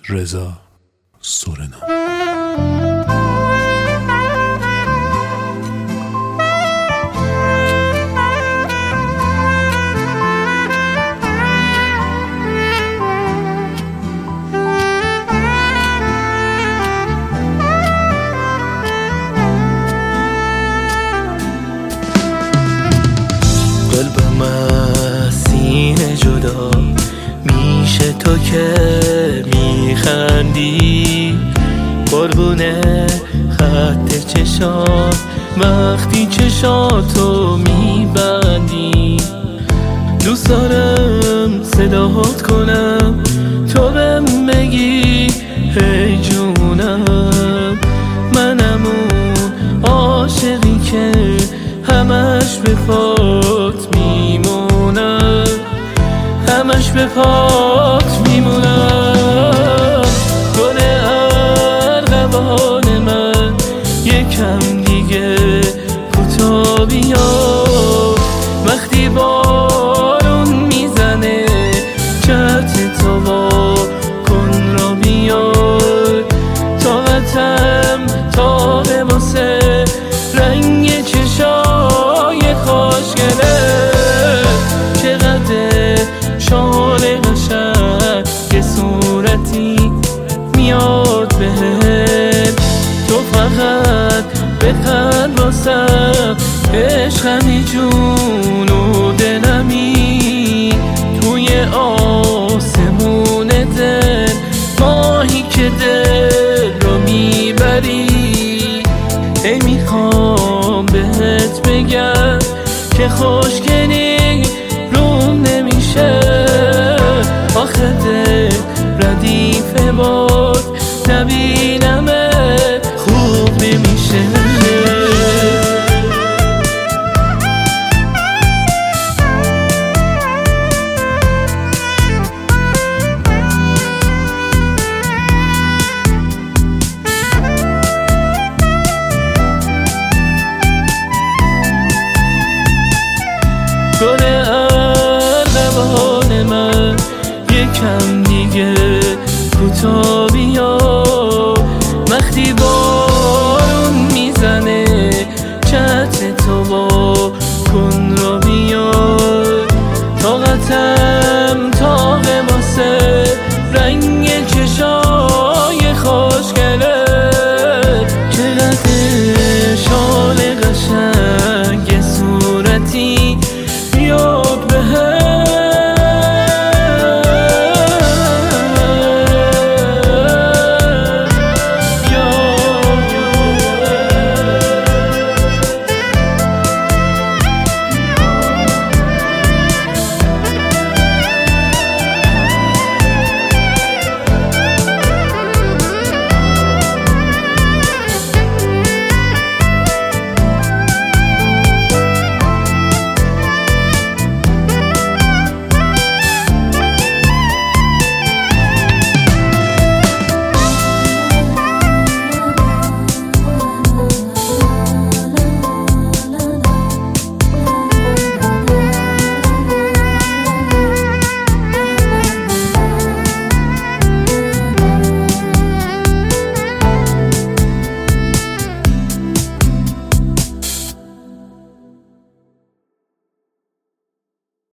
رضا سورنا. قلبم از سینه جدا میشه تو که میخندی، قربونه خط چشات وقتی چشاتو میبندی. دوست دارم صدات کنم تو بهم بگی هی جونم، منم اون عاشقی که همش به پات میمونم، همش به پات میمونم. گل ارغوان من یکم دیگه کوتاه بیا، وقتی بارون میزنه جهت تو وا کن را بیای. طاقتم تاقه واسه رنگ چشای خوشگله، چقدر شال قشنگ صورتی میاد بهم. تو فقط بخند واسم، عشقمی جون و دلمی، توی آسمون دل ماهی که دل رو میبری. ای میخوام بهت بگم که خوشگلی روم نمیشه، آخه دل ردیف باد نبینمت خوب نمیشه. گل ارغوان من یکم دیگه کوتاه